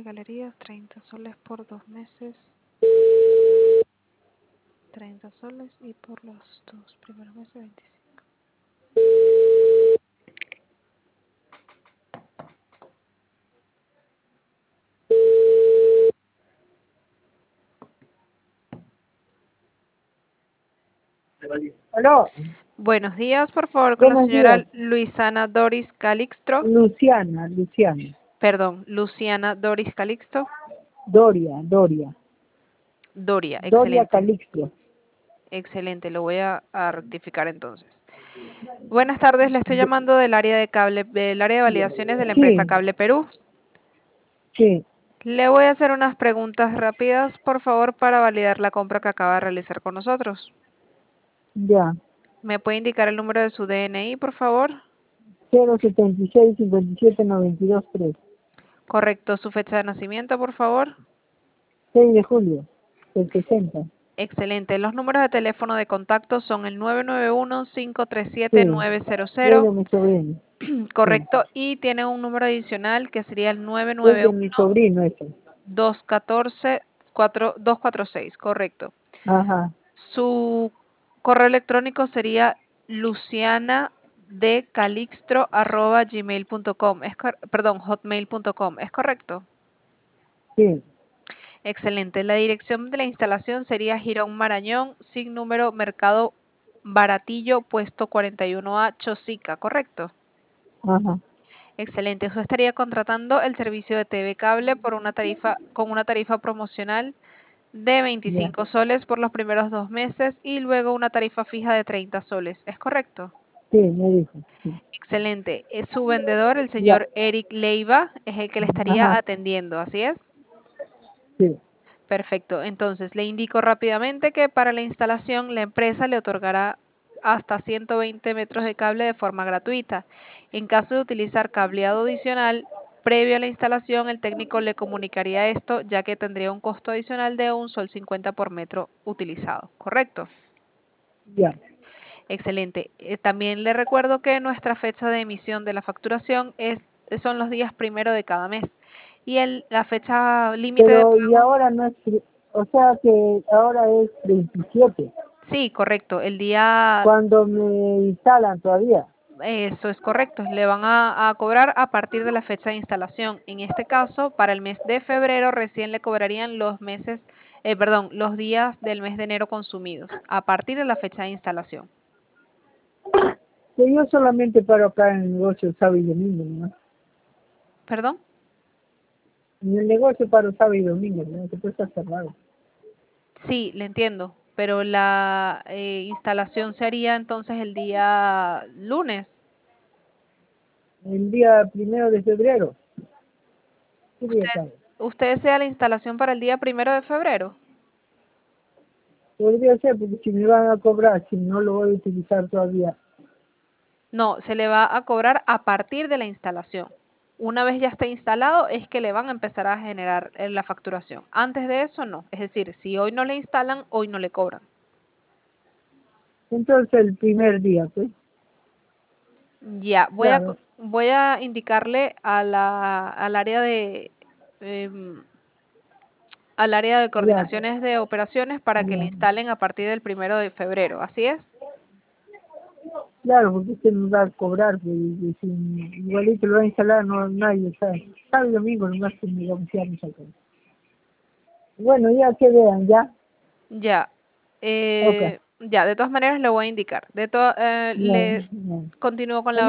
galerías, 30 soles por 2 meses. 30 soles y por los 2 primeros meses 25. Aló, Buenos días, por favor, con la buenos días. señora Luisana Doris Calixto. Luciana. Perdón, Luciana Doris Calixto. Doria Excelente. Calixto. Excelente, lo voy a rectificar entonces. Buenas tardes, le estoy llamando del área de cable, del área de validaciones de la empresa Sí, Cable Perú. sí, Le voy a hacer unas preguntas rápidas, por favor, para validar la compra que acaba de realizar con nosotros. ya. ¿Me puede indicar el número de su DNI, por favor? 076 57 92 3. Correcto, su fecha de nacimiento, por favor. 6 de julio del 60. Excelente. Los números de teléfono de contacto son el 991-537-900. Sí, es de mi sobrino. Sí, Correcto. Y tiene un número adicional que sería el es de mi sobrino ese. 991-214-246. Correcto. Ajá, Su correo electrónico sería lucianadecalixtro@gmail.com. Perdón, hotmail.com. ¿Es correcto? sí, Excelente. La dirección de la instalación sería Girón Marañón, sin número, Mercado Baratillo, puesto 41A, Chosica, ¿correcto? ajá, Excelente. Usted estaría contratando el servicio de TV Cable por una tarifa, con una tarifa promocional de ya. 25 soles por los primeros 2 meses y luego una tarifa fija de 30 soles. ¿Es correcto? Sí, me dijo. Sí, Excelente. Es su vendedor, el ya, señor Eric Leiva, es el que le estaría ajá, atendiendo, ¿así es? sí, Perfecto. Entonces, le indico rápidamente que para la instalación la empresa le otorgará hasta 120 metros de cable de forma gratuita. En caso de utilizar cableado adicional, previo a la instalación, el técnico le comunicaría esto, ya que tendría un costo adicional de 1,50 por metro utilizado. ¿Correcto? ya. Excelente. También le recuerdo que nuestra fecha de emisión de la facturación son los días primero de cada mes. Y la fecha límite de Pero, y pago. ahora no es, o sea que ahora es 27, Sí, correcto. El día, cuando me instalan todavía. eso es correcto. Le van a cobrar a partir de la fecha de instalación. En este caso, para el mes de febrero recién le cobrarían los meses, perdón, los días del mes de enero consumidos, a partir de la fecha de instalación. Que yo solamente paro acá en el negocio sábado y domingo, ¿no? ¿Perdón? En el negocio paro sábado y domingo, ¿no? Que puede estar cerrado. Sí, le entiendo, pero la instalación sería entonces el día lunes. El día 1 de febrero, ¿qué día ¿Usted, cae? usted desea la instalación para el día 1 de febrero? Podría ser, porque si me van a cobrar, si no lo voy a utilizar todavía. No, se le va a cobrar a partir de la instalación. Una vez ya esté instalado es que le van a empezar a generar la facturación. Antes de eso no. Es decir, si hoy no le instalan, hoy no le cobran. Entonces el primer día, pues, Ya, claro, voy a indicarle al área de em, al área de ya, coordinaciones de operaciones para que le ya. instalen a partir del 1 de febrero. ¿Así es? Claro, porque usted nos va a cobrar, pues, y si igualito lo va a instalar, no nadie sabe. Sábado y domingo nomás que me vamos a acá. Bueno, ya que vean, ya. Ya. Ok. Ya, de todas maneras le voy a indicar. Ya, Le ya. continúo con la